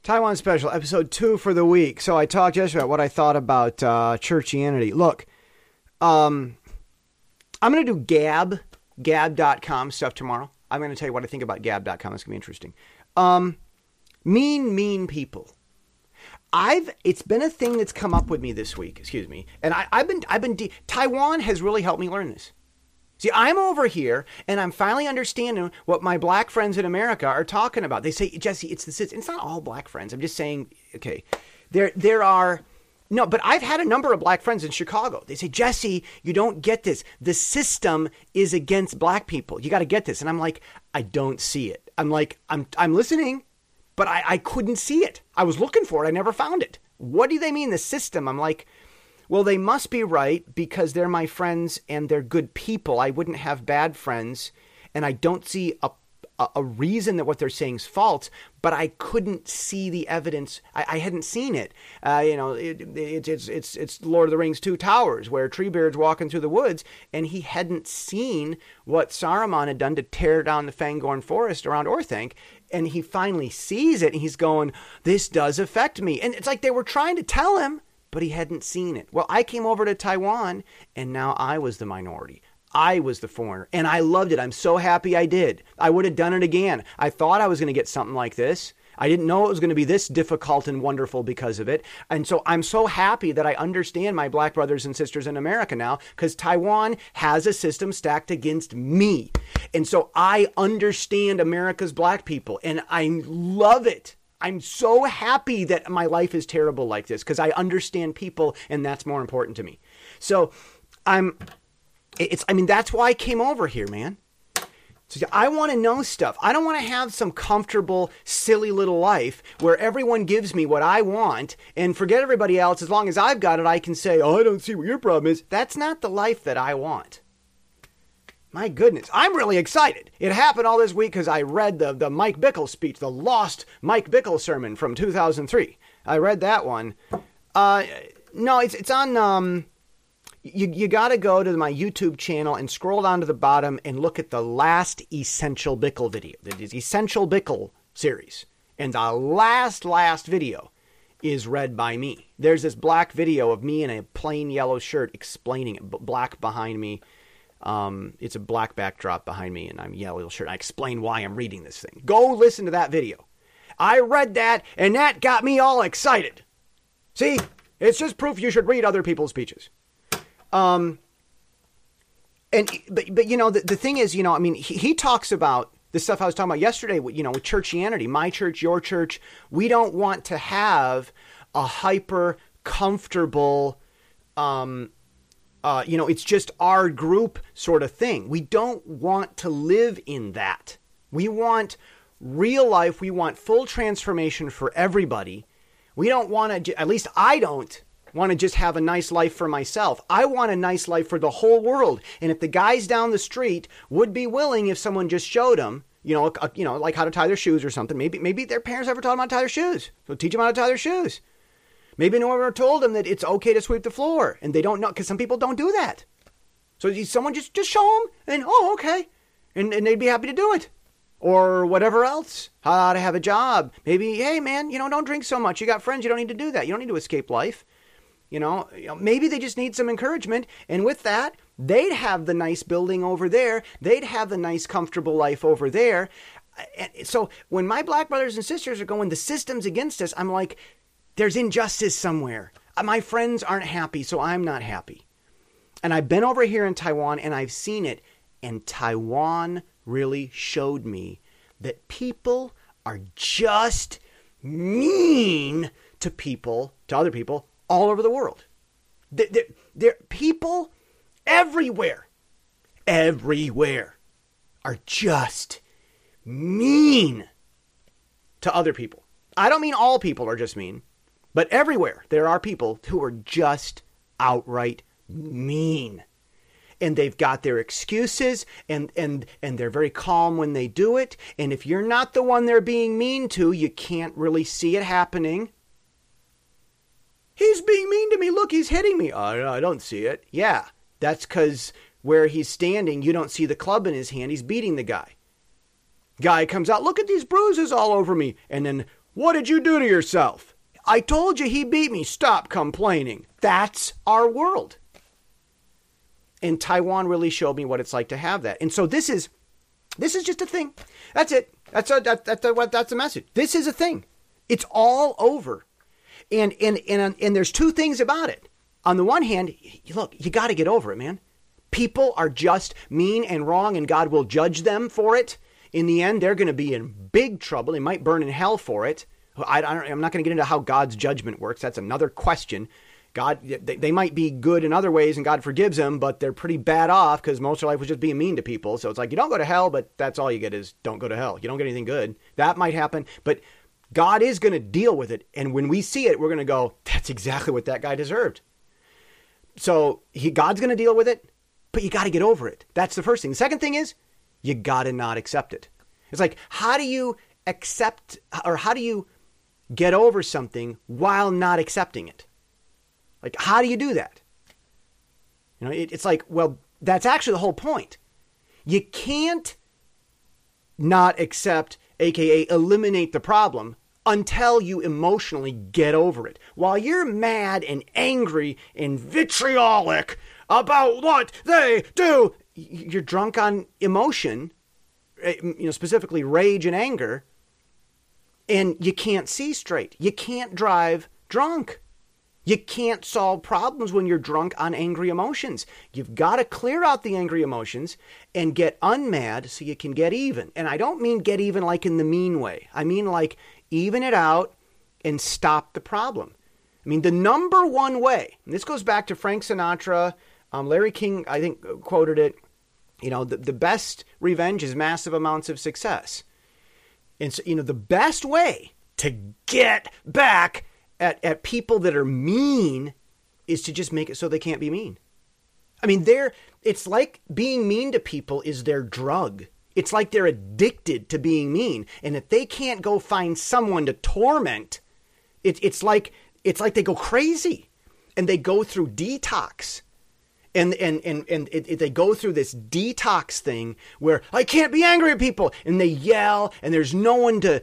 Taiwan Special, episode 2 for the week. So I talked yesterday about what I thought about churchianity. Look, I'm going to do gab.com stuff tomorrow. I'm going to tell you what I think about gab.com. It's going to be interesting. Mean people. It's been a thing that's come up with me this week, excuse me. And Taiwan has really helped me learn this. See, I'm over here, and I'm finally understanding what my black friends in America are talking about. They say, Jesse, it's not all black friends. I'm just saying, okay, there are, no, but I've had a number of black friends in Chicago. They say, Jesse, you don't get this. The system is against black people. You got to get this. And I'm like, I don't see it. I'm like, I'm listening, but I couldn't see it. I was looking for it. I never found it. What do they mean, the system? I'm like, well, they must be right because they're my friends and they're good people. I wouldn't have bad friends, and I don't see a reason that what they're saying is false, but I couldn't see the evidence. I hadn't seen it. It's Lord of the Rings 2 Towers, where Treebeard's walking through the woods, and he hadn't seen what Saruman had done to tear down the Fangorn forest around Orthanc, and he finally sees it, and he's going, this does affect me. And it's like they were trying to tell him, but he hadn't seen it. Well, I came over to Taiwan, and now I was the minority. I was the foreigner, and I loved it. I'm so happy I did. I would have done it again. I thought I was going to get something like this. I didn't know it was going to be this difficult and wonderful because of it. And so I'm so happy that I understand my black brothers and sisters in America now, because Taiwan has a system stacked against me. And so I understand America's black people, and I love it. I'm so happy that my life is terrible like this because I understand people, and that's more important to me. So that's why I came over here, man. So I want to know stuff. I don't want to have some comfortable, silly little life where everyone gives me what I want and forget everybody else. As long as I've got it, I can say, oh, I don't see what your problem is. That's not the life that I want. My goodness, I'm really excited. It happened all this week because I read the Mike Bickle speech, the lost Mike Bickle sermon from 2003. I read that one. No, it's on, you got to go to my YouTube channel and scroll down to the bottom and look at the last Essential Bickle video. It is Essential Bickle series. And the last video is read by me. There's this black video of me in a plain yellow shirt explaining it, black behind me. It's a black backdrop behind me, and I'm yellow shirt. I explain why I'm reading this thing. Go listen to that video. I read that, and that got me all excited. See, it's just proof you should read other people's speeches. But you know, the thing is, you know, I mean, he talks about the stuff I was talking about yesterday, you know, with churchianity, my church, your church. We don't want to have a hyper comfortable, it's just our group sort of thing. We don't want to live in that. We want real life. We want full transformation for everybody. We don't want to, at least I don't want to just have a nice life for myself. I want a nice life for the whole world. And if the guys down the street would be willing, if someone just showed them, like how to tie their shoes or something, maybe their parents ever taught them how to tie their shoes. So teach them how to tie their shoes. Maybe no one ever told them that it's okay to sweep the floor, and they don't know, because some people don't do that. So someone just show them, and okay, and they'd be happy to do it, or whatever else. How to have a job? Maybe, hey man, don't drink so much. You got friends. You don't need to do that. You don't need to escape life. Maybe they just need some encouragement, and with that, they'd have the nice building over there. They'd have the nice, comfortable life over there. And so when my black brothers and sisters are going, the system's against us, I'm like, there's injustice somewhere. My friends aren't happy, so I'm not happy. And I've been over here in Taiwan, and I've seen it. And Taiwan really showed me that people are just mean to other people all over the world. They're people everywhere are just mean to other people. I don't mean all people are just mean. But everywhere, there are people who are just outright mean. And they've got their excuses, and they're very calm when they do it. And if you're not the one they're being mean to, you can't really see it happening. He's being mean to me. Look, he's hitting me. I don't see it. Yeah, that's because where he's standing, you don't see the club in his hand. He's beating the guy. Guy comes out, look at these bruises all over me. And then What did you do to yourself? I told you he beat me. Stop complaining. That's our world. And Taiwan really showed me what it's like to have that. And so this is just a thing. That's it. That's the message. This is a thing. It's all over. And there's two things about it. On the one hand, look, you got to get over it, man. People are just mean and wrong, and God will judge them for it. In the end, they're going to be in big trouble. They might burn in hell for it. I'm not going to get into how God's judgment works. That's another question. God, they might be good in other ways, and God forgives them, but they're pretty bad off because most of their life was just being mean to people. So it's like, you don't go to hell, but that's all you get is don't go to hell. You don't get anything good. That might happen, but God is going to deal with it. And when we see it, we're going to go, that's exactly what that guy deserved. So God's going to deal with it, but you got to get over it. That's the first thing. The second thing is you got to not accept it. It's like, how do you accept, or how do you get over something while not accepting it? Like, how do you do that? You know, it's like, well, that's actually the whole point. You can't not accept, aka eliminate the problem, until you emotionally get over it. While you're mad and angry and vitriolic about what they do, you're drunk on emotion, you know, specifically rage and anger, and you can't see straight. You can't drive drunk. You can't solve problems when you're drunk on angry emotions. You've got to clear out the angry emotions and get unmad so you can get even. And I don't mean get even like in the mean way. I mean like even it out and stop the problem. I mean, the number one way, and this goes back to Frank Sinatra, Larry King, I think, quoted it, you know, the best revenge is massive amounts of success. And so, you know, the best way to get back at people that are mean is to just make it so they can't be mean. I mean, it's like being mean to people is their drug. It's like they're addicted to being mean. And if they can't go find someone to torment, it's like they go crazy and they go through detox. And they go through this detox thing where I can't be angry at people, and they yell, and there's no one to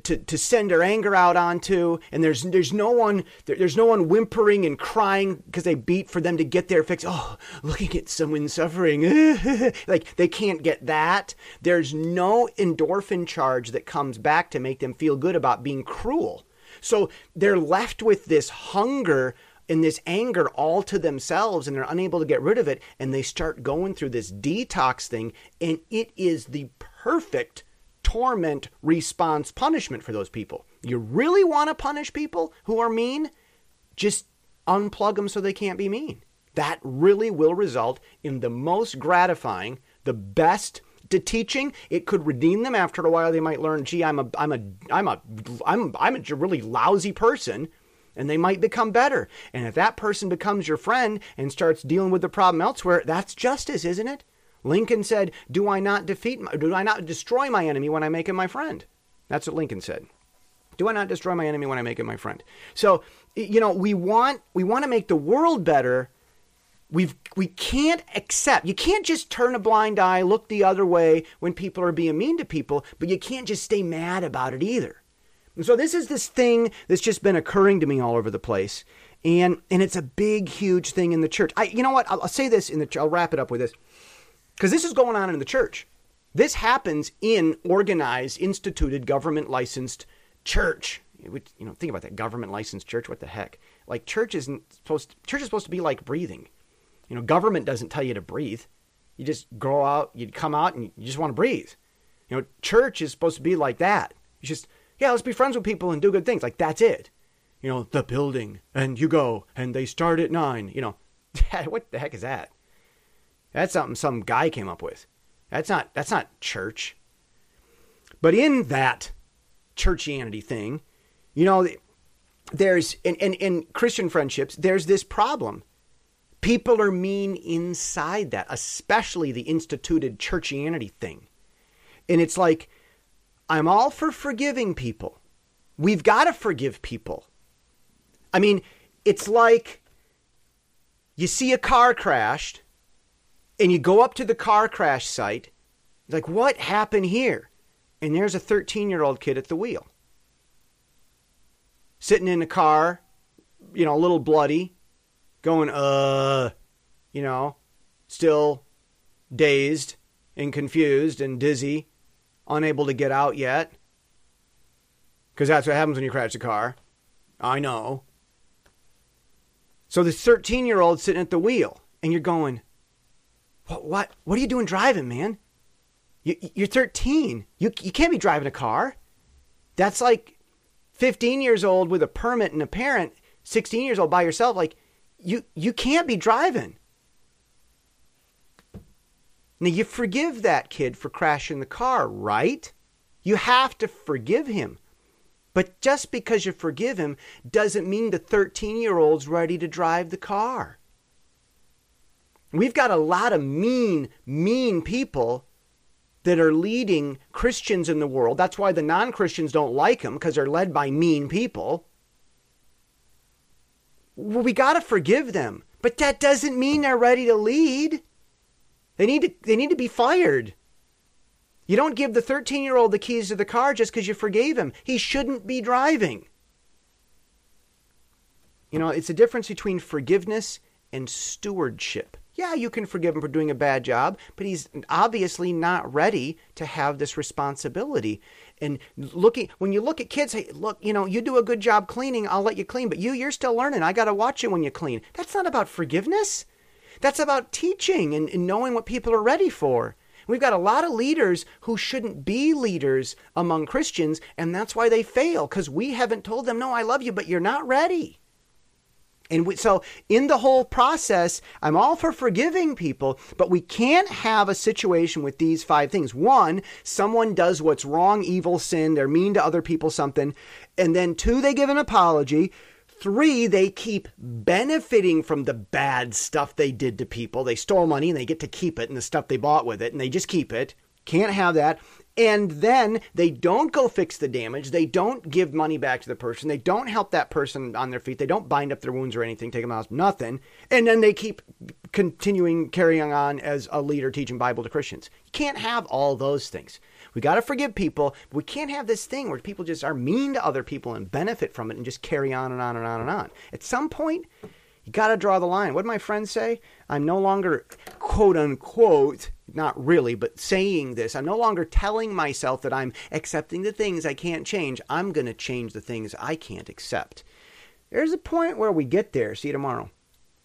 send their anger out onto, and there's no one whimpering and crying because they beat for them to get their fix. Oh, looking at someone suffering, like they can't get that. There's no endorphin charge that comes back to make them feel good about being cruel. So they're left with this hunger and this anger all to themselves, and they're unable to get rid of it, and they start going through this detox thing, and it is the perfect torment response punishment for those people. You really want to punish people who are mean? Just unplug them so they can't be mean. That really will result in the most gratifying, the best to teaching. It could redeem them. After a while, they might learn, gee, I'm a really lousy person. And they might become better. And if that person becomes your friend and starts dealing with the problem elsewhere, that's justice, isn't it? Lincoln said, do I not destroy my enemy when I make him my friend? That's what Lincoln said. Do I not destroy my enemy when I make him my friend? So, you know, we want to make the world better. We can't accept. You can't just turn a blind eye, look the other way when people are being mean to people, but you can't just stay mad about it either. And so this is this thing that's just been occurring to me all over the place. And it's a big, huge thing in the church. You know what? I'll say this I'll wrap it up with this. Because this is going on in the church. This happens in organized, instituted, government-licensed church. You know, think about that. Government-licensed church. What the heck? Like church is supposed to be like breathing. You know, government doesn't tell you to breathe. You just go out, you come out, and you just want to breathe. You know, church is supposed to be like that. You just, yeah, let's be friends with people and do good things. Like, that's it. You know, the building, and you go, and they start at 9. You know, what the heck is that? That's something some guy came up with. That's not church. But in that churchianity thing, you know, there's, in Christian friendships, there's this problem. People are mean inside that, especially the instituted churchianity thing. And it's like, I'm all for forgiving people. We've got to forgive people. I mean, it's like you see a car crashed and you go up to the car crash site. Like, what happened here? And there's a 13-year-old kid at the wheel. sitting in the car, a little bloody, going, still dazed and confused and dizzy, unable to get out yet. Because that's what happens when you crash the car. I know. So this 13-year-old sitting at the wheel, and you're going, what are you doing driving, man? You're 13. You can't be driving a car. That's like 15 years old with a permit and a parent, 16 years old by yourself. Like, you can't be driving. Now, you forgive that kid for crashing the car, right? You have to forgive him. But just because you forgive him doesn't mean the 13-year-old's ready to drive the car. We've got a lot of mean people that are leading Christians in the world. That's why the non-Christians don't like them, because they're led by mean people. Well, we got to forgive them. But that doesn't mean they're ready to lead. They need to be fired. You don't give the 13-year-old the keys to the car just because you forgave him. He shouldn't be driving. It's a difference between forgiveness and stewardship. Yeah, you can forgive him for doing a bad job, but he's obviously not ready to have this responsibility. And when you look at kids, hey, look, you do a good job cleaning, I'll let you clean, but you're still learning. I got to watch you when you clean. That's not about forgiveness. That's about teaching and knowing what people are ready for. We've got a lot of leaders who shouldn't be leaders among Christians, and that's why they fail, because we haven't told them, no, I love you, but you're not ready. And so in the whole process, I'm all for forgiving people, but we can't have a situation with these 5 things. 1, someone does what's wrong, evil, sin, they're mean to other people, something. And then 2, they give an apology. 3, they keep benefiting from the bad stuff they did to people. They stole money and they get to keep it and the stuff they bought with it, and they just keep it. Can't have that. And then they don't go fix the damage. They don't give money back to the person. They don't help that person on their feet. They don't bind up their wounds or anything, take them out, nothing. And then they keep carrying on as a leader teaching Bible to Christians. You can't have all those things. We got to forgive people, but we can't have this thing where people just are mean to other people and benefit from it and just carry on and on and on and on. At some point, you got to draw the line. What did my friend say? I'm no longer, quote unquote, not really, but saying this, I'm no longer telling myself that I'm accepting the things I can't change. I'm going to change the things I can't accept. There's a point where we get there. See you tomorrow.